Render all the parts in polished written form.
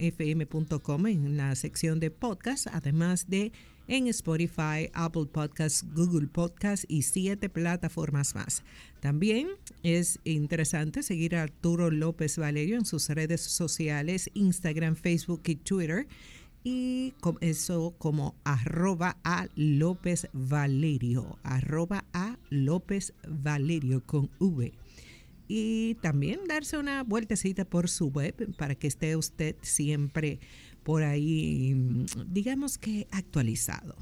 latinafm.com en la sección de podcast, además de en Spotify, Apple Podcasts, Google Podcasts y 7 plataformas más. También es interesante seguir a Arturo López Valerio en sus redes sociales, Instagram, Facebook y Twitter. Y eso como @a López Valerio, @a López Valerio con V. Y también darse una vueltecita por su web para que esté usted siempre por ahí, digamos que actualizado,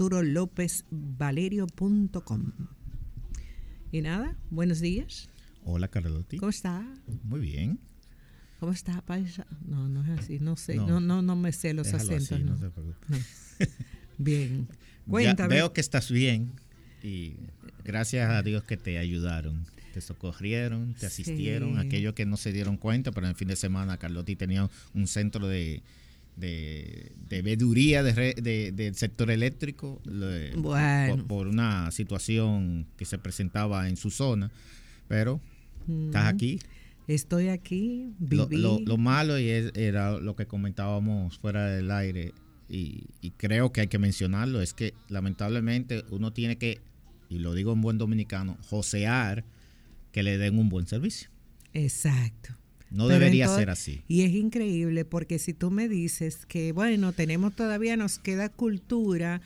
arturolopezvalerio.com. Y nada, buenos días. Hola, Carlotti. ¿Cómo está? Muy bien. ¿Cómo está, paisa? No, no es así, no sé, no me sé los acentos. Así, no se preocupe. No. Bien, cuéntame. Veo que estás bien y gracias a Dios que te ayudaron, te socorrieron, te asistieron, aquellos que no se dieron cuenta, pero en el fin de semana Carlotti tenía un centro de veeduría del sector eléctrico, bueno, por una situación que se presentaba en su zona, pero estás aquí. Estoy aquí, viví. Lo malo era lo que comentábamos fuera del aire y creo que hay que mencionarlo, es que lamentablemente uno tiene que, y lo digo en buen dominicano, josear que le den un buen servicio. Exacto. No debería ser así. Y es increíble porque si tú me dices que, bueno, todavía nos queda cultura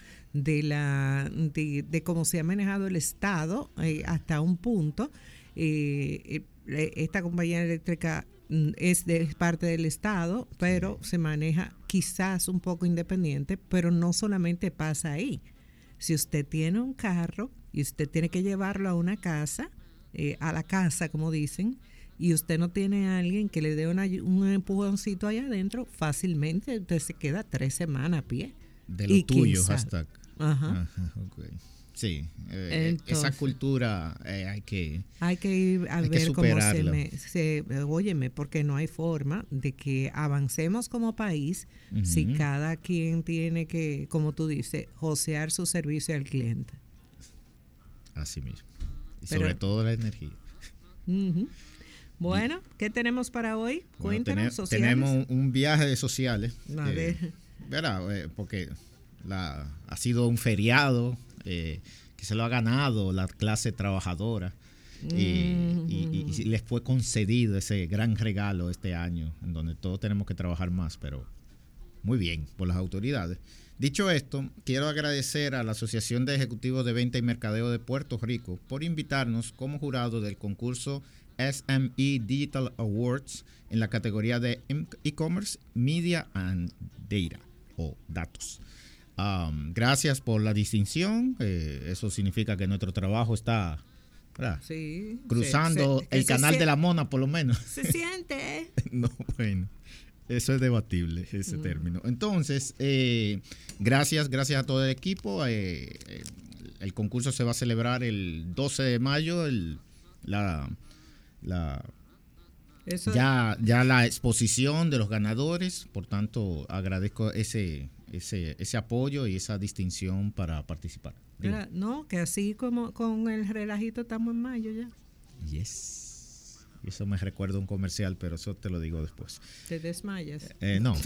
de cómo se ha manejado el Estado hasta un punto. Esta compañía eléctrica es parte del Estado, pero se maneja quizás un poco independiente, pero no solamente pasa ahí. Si usted tiene un carro y usted tiene que llevarlo a una casa, a la casa, como dicen, y usted no tiene a alguien que le dé un empujoncito allá adentro, fácilmente usted se queda 3 semanas a pie. De lo tuyo, hashtag. Ajá. Okay. Sí, Entonces, esa cultura hay que ir a ver cómo óyeme, porque no hay forma de que avancemos como país si cada quien tiene que, como tú dices, josear su servicio al cliente. Así mismo. Y sobre todo la energía. Bueno, ¿qué tenemos para hoy? Cuéntanos, sociales. Tenemos un viaje de sociales. ¿Verdad? Porque ha sido un feriado que se lo ha ganado la clase trabajadora y les fue concedido ese gran regalo este año, en donde todos tenemos que trabajar más, pero muy bien por las autoridades. Dicho esto, quiero agradecer a la Asociación de Ejecutivos de Venta y Mercadeo de Puerto Rico por invitarnos como jurado del concurso SME Digital Awards en la categoría de E-Commerce, Media and Data o Datos. Gracias por la distinción. Eso significa que nuestro trabajo está cruzando el canal de la mona, por lo menos. Se siente. No, bueno. Eso es debatible, ese término. Entonces, gracias a todo el equipo. El concurso se va a celebrar el 12 de mayo. Ya la exposición de los ganadores. Por tanto, agradezco ese apoyo y esa distinción para participar. No, que así como con el relajito estamos en mayo ya. Yes. Y eso me recuerda un comercial, pero eso te lo digo después. ¿Te desmayas? No.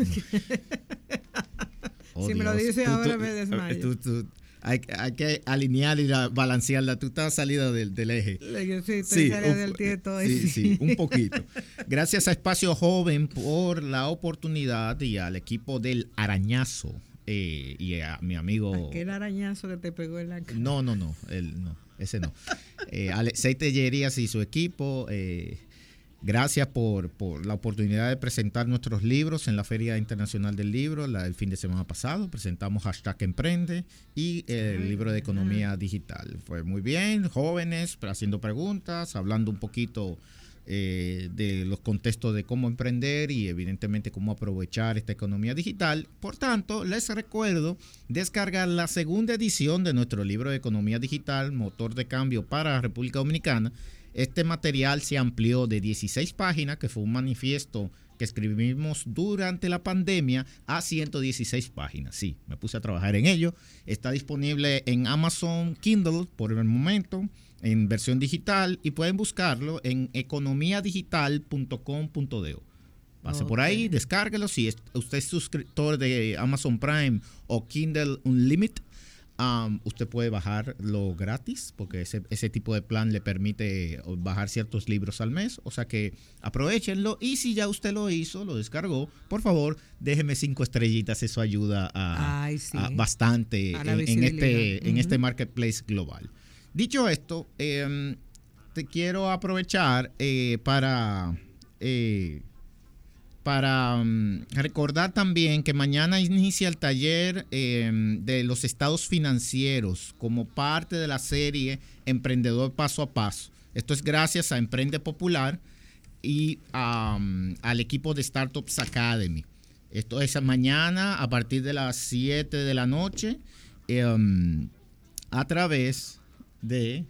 Si me lo dices ahora me desmayo. Hay que alinear y balancearla. Tú estás salida del eje. Sí, estoy salida del tieto. Sí, un poquito. Gracias a Espacio Joven por la oportunidad y al equipo del Arañazo y a mi amigo... Aquel arañazo que te pegó en la cara. No, ese no. Alexei Tellerías y su equipo... Gracias por la oportunidad de presentar nuestros libros en la Feria Internacional del Libro. El fin de semana pasado presentamos #Emprende y el libro de economía digital. Fue muy bien, jóvenes haciendo preguntas, hablando un poquito de los contextos de cómo emprender y evidentemente cómo aprovechar esta economía digital. Por tanto, les recuerdo descargar la segunda edición de nuestro libro de economía digital, Motor de Cambio para la República Dominicana. Este material se amplió de 16 páginas, que fue un manifiesto que escribimos durante la pandemia, a 116 páginas. Sí, me puse a trabajar en ello. Está disponible en Amazon Kindle por el momento, en versión digital, y pueden buscarlo en economiadigital.com.do. Pase por ahí, descárguelo. Si usted es suscriptor de Amazon Prime o Kindle Unlimited, usted puede bajarlo gratis, porque ese tipo de plan le permite bajar ciertos libros al mes. O sea que aprovechenlo. Y si ya usted lo hizo, lo descargó, por favor, déjeme 5 estrellitas. Eso ayuda bastante en este marketplace global. Dicho esto, te quiero aprovechar para recordar también que mañana inicia el taller de los estados financieros como parte de la serie Emprendedor Paso a Paso. Esto es gracias a Emprende Popular y al equipo de Startups Academy. Esto es mañana a partir de las 7 de la noche a través de...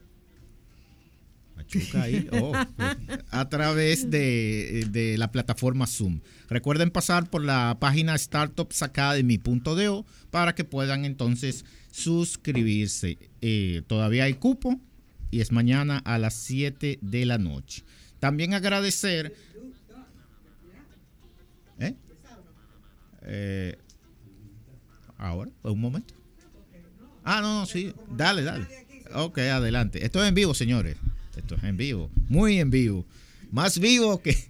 a través de la plataforma Zoom. Recuerden pasar por la página startupsacademy.do para que puedan entonces suscribirse. Todavía hay cupo y es mañana a las 7 de la noche. También agradecer... ahora, un momento. No, sí, dale. Ok, adelante. Esto es en vivo, señores. Esto es en vivo, muy en vivo. Más vivo que...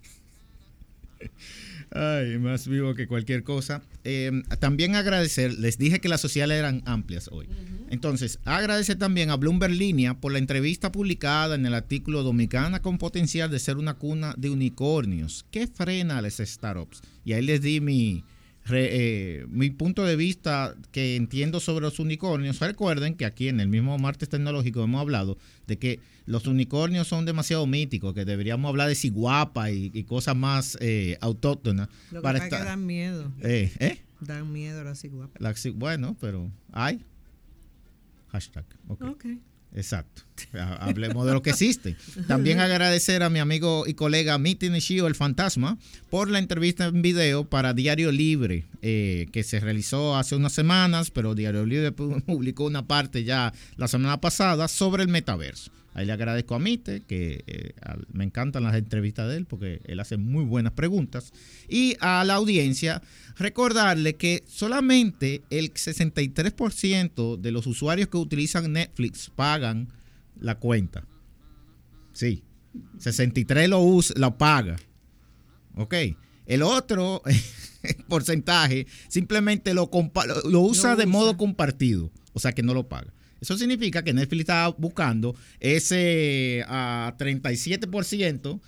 más vivo que cualquier cosa. También agradecer, les dije que las sociales eran amplias hoy. Entonces, agradecer también a Bloomberg Línea por la entrevista publicada en el artículo Dominicana con potencial de ser una cuna de unicornios. ¿Qué frena a las startups? Y ahí les di mi punto de vista que entiendo sobre los unicornios. Recuerden que aquí en el mismo Martes Tecnológico hemos hablado de que los unicornios son demasiado míticos, que deberíamos hablar de ciguapa y cosas más autóctonas. Lo que pasa que dan miedo. Dan miedo las ciguapas. Bueno, pero hay. Hashtag. Okay. Exacto. Hablemos de lo que existe. También agradecer a mi amigo y colega Miti Nishio, el fantasma, por la entrevista en video para Diario Libre, que se realizó hace unas semanas, pero Diario Libre publicó una parte ya la semana pasada sobre el metaverso. Ahí le agradezco a Mite, que me encantan las entrevistas de él porque él hace muy buenas preguntas. Y a la audiencia, recordarle que solamente el 63% de los usuarios que utilizan Netflix pagan la cuenta. Sí, 63% lo paga. Ok. El otro porcentaje simplemente lo usa de modo compartido, o sea que no lo paga. Eso significa que Netflix está buscando ese 37%,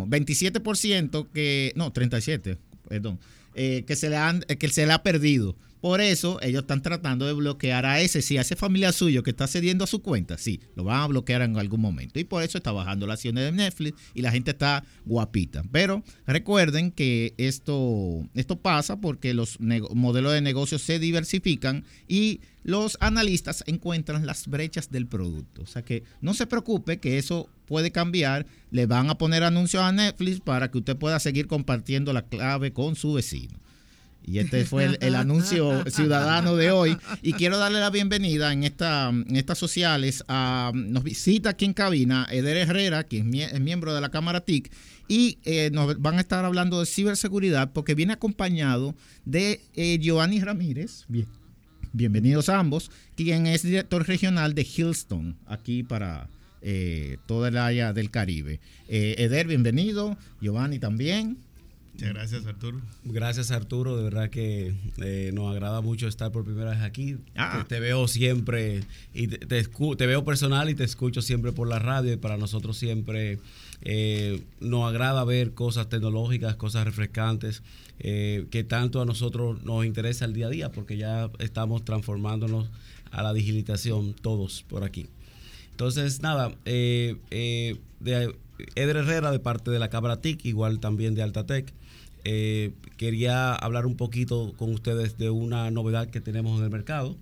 37%, que se le ha perdido. Por eso ellos están tratando de bloquear a ese familiar suyo que está cediendo a su cuenta, sí, lo van a bloquear en algún momento. Y por eso está bajando las acciones de Netflix y la gente está guapita. Pero recuerden que esto pasa porque los modelos de negocio se diversifican y los analistas encuentran las brechas del producto. O sea que no se preocupe que eso puede cambiar. Le van a poner anuncios a Netflix para que usted pueda seguir compartiendo la clave con su vecino. Y este fue el anuncio ciudadano de hoy. Y quiero darle la bienvenida en estas sociales. Nos visita aquí en cabina Eder Herrera, quien es miembro de la Cámara TIC. Y nos van a estar hablando de ciberseguridad porque viene acompañado de Giovanni Ramírez. Bienvenidos a ambos. Quien es director regional de Hillstone, aquí para toda el área del Caribe. Eder, bienvenido. Giovanni también. Muchas gracias, Arturo. Gracias, Arturo. De verdad que nos agrada mucho estar por primera vez aquí. Te veo siempre y te veo personal y te escucho siempre por la radio. Y para nosotros siempre nos agrada ver cosas tecnológicas, cosas refrescantes, que tanto a nosotros nos interesa el día a día, porque ya estamos transformándonos a la digitalización todos por aquí. Entonces, nada, de Eder Herrera de parte de la Cámara TIC, igual también de Altatec. Quería hablar un poquito con ustedes de una novedad que tenemos en el mercado.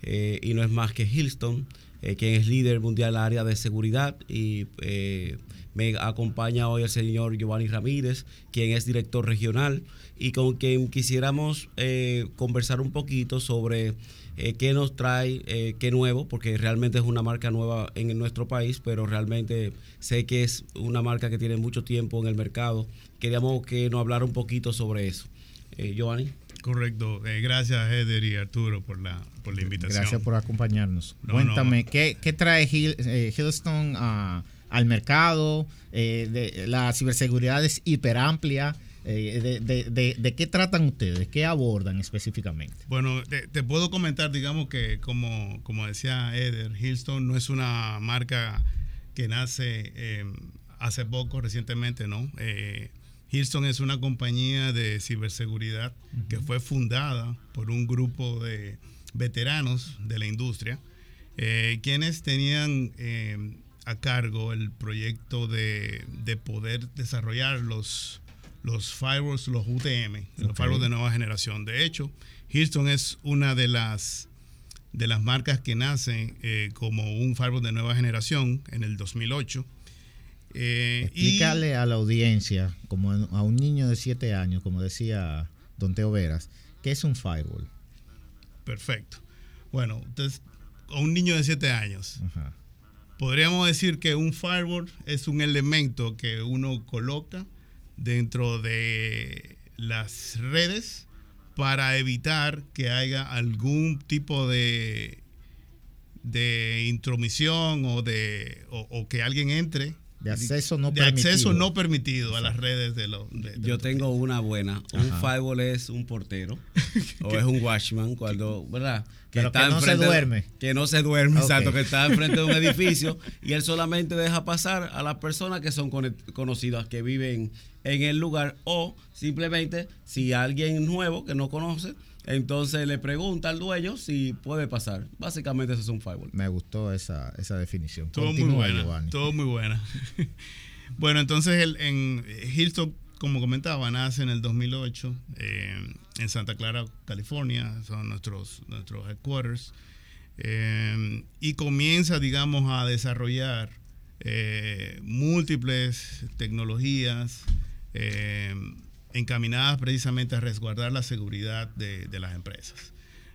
y no es más que Hillstone, quien es líder mundial en el área de seguridad, y me acompaña hoy el señor Giovanni Ramírez, quien es director regional y con quien quisiéramos conversar un poquito sobre qué nos trae, qué nuevo, porque realmente es una marca nueva en nuestro país, pero realmente sé que es una marca que tiene mucho tiempo en el mercado. Queríamos que nos hablara un poquito sobre eso. Giovanni. Correcto. Gracias, Eder y Arturo, por la invitación. Gracias por acompañarnos. Cuéntame, ¿qué trae Hillstone al mercado? La ciberseguridad es hiper amplia. ¿De qué tratan ustedes? ¿Qué abordan específicamente? Bueno, te puedo comentar, digamos que como decía Eder, Hillstone no es una marca que nace hace poco, recientemente, ¿no? Hillstone es una compañía de ciberseguridad que fue fundada por un grupo de veteranos de la industria, quienes tenían a cargo el proyecto de poder desarrollar los firewalls, los UTM, los firewalls de nueva generación. De hecho, Hillstone es una de las marcas que nace como un firewall de nueva generación en el 2008. Explícale a la audiencia, como a un niño de 7 años, como decía Don Teo Veras, ¿qué es un firewall? Perfecto. Bueno, entonces, a un niño de 7 años, Ajá. Podríamos decir que un firewall es un elemento que uno coloca dentro de las redes para evitar que haya algún tipo de intromisión o que alguien entre de acceso no permitido a las redes Yo tengo una buena. Un firewall es un portero o es un watchman cuando, ¿verdad? Que no se duerme. Que no se duerme, Okay. Exacto, que está enfrente de un edificio y él solamente deja pasar a las personas que son conocidas, que viven en el lugar, o simplemente si alguien nuevo que no conoce, entonces le pregunta al dueño si puede pasar. Básicamente eso es un firewall. Me gustó esa definición. Todo muy buena. Bueno, entonces en Hillstone, como comentaba, nace en el 2008 en Santa Clara, California. Son nuestros headquarters. Y comienza, digamos, a desarrollar múltiples tecnologías encaminadas precisamente a resguardar la seguridad de las empresas.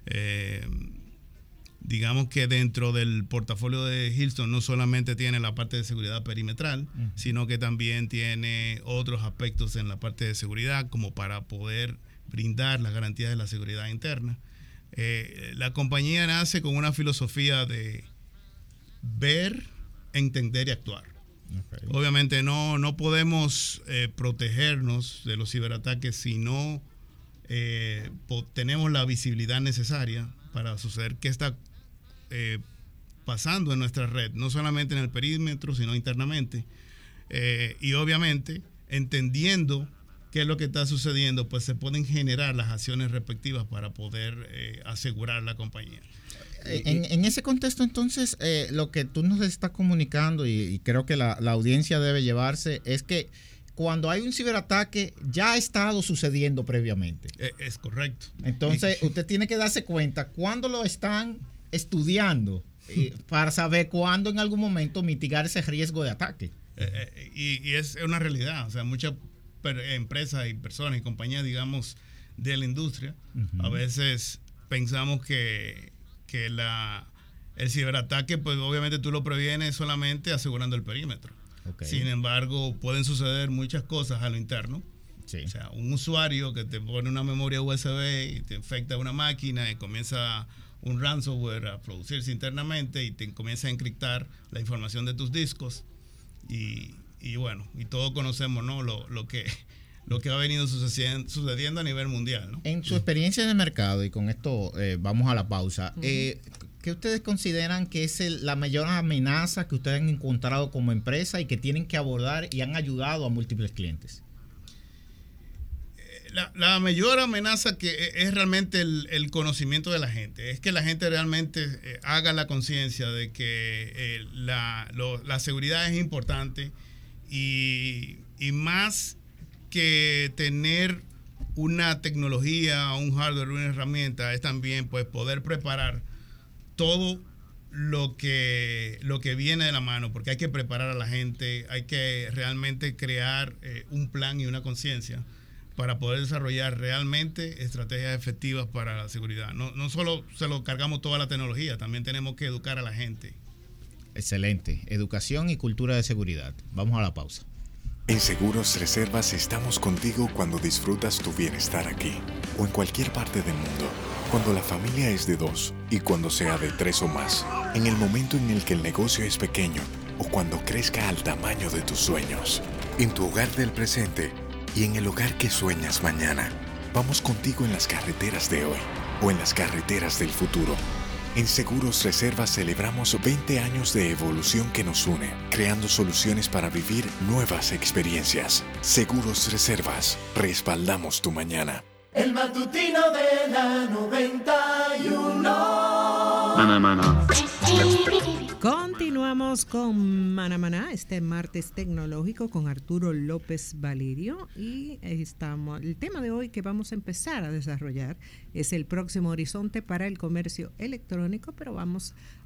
Digamos que dentro del portafolio de Hillstone no solamente tiene la parte de seguridad perimetral, sino que también tiene otros aspectos en la parte de seguridad, como para poder brindar las garantías de la seguridad interna. La compañía nace con una filosofía de ver, entender y actuar. Okay. Obviamente no podemos protegernos de los ciberataques si no tenemos la visibilidad necesaria para suceder qué está pasando en nuestra red, no solamente en el perímetro, sino internamente. Y obviamente, entendiendo qué es lo que está sucediendo, pues se pueden generar las acciones respectivas para poder asegurar la compañía. En ese contexto, entonces, lo que tú nos estás comunicando, y creo que la audiencia debe llevarse, es que cuando hay un ciberataque ya ha estado sucediendo previamente. Es correcto. Entonces, usted tiene que darse cuenta cuándo lo están estudiando para saber cuándo en algún momento mitigar ese riesgo de ataque. Y es una realidad. O sea, muchas empresas y personas y compañías, digamos, de la industria, a veces pensamos que el ciberataque, pues obviamente tú lo previenes solamente asegurando el perímetro. Okay. Sin embargo, pueden suceder muchas cosas a lo interno. Sí. O sea, un usuario que te pone una memoria USB y te infecta una máquina y comienza un ransomware a producirse internamente y te comienza a encriptar la información de tus discos y bueno, y todos conocemos, ¿no? lo que ha venido sucediendo a nivel mundial, ¿no? En su experiencia en el mercado, y con esto vamos a la pausa, ¿qué ustedes consideran que es la mayor amenaza que ustedes han encontrado como empresa y que tienen que abordar y han ayudado a múltiples clientes? La mayor amenaza que es realmente el conocimiento de la gente. Es que la gente realmente haga la conciencia de que la seguridad es importante y más que tener una tecnología, un hardware, una herramienta, es también pues poder preparar todo lo que viene de la mano, porque hay que preparar a la gente, hay que realmente crear un plan y una conciencia para poder desarrollar realmente estrategias efectivas para la seguridad. No solo se lo cargamos toda la tecnología, también tenemos que educar a la gente. Excelente. Educación y cultura de seguridad. Vamos a la pausa. En Seguros Reservas estamos contigo cuando disfrutas tu bienestar aquí o en cualquier parte del mundo. Cuando la familia es de 2 y cuando sea de 3 o más. En el momento en el que el negocio es pequeño o cuando crezca al tamaño de tus sueños. En tu hogar del presente y en el hogar que sueñas mañana. Vamos contigo en las carreteras de hoy o en las carreteras del futuro. En Seguros Reservas celebramos 20 años de evolución que nos une, creando soluciones para vivir nuevas experiencias. Seguros Reservas, respaldamos tu mañana. El matutino de la 91. Maná, maná. Continuamos con Maná Maná, este martes tecnológico con Arturo López Valerio, y el tema de hoy que vamos a empezar a desarrollar es el próximo horizonte para el comercio electrónico, pero vamos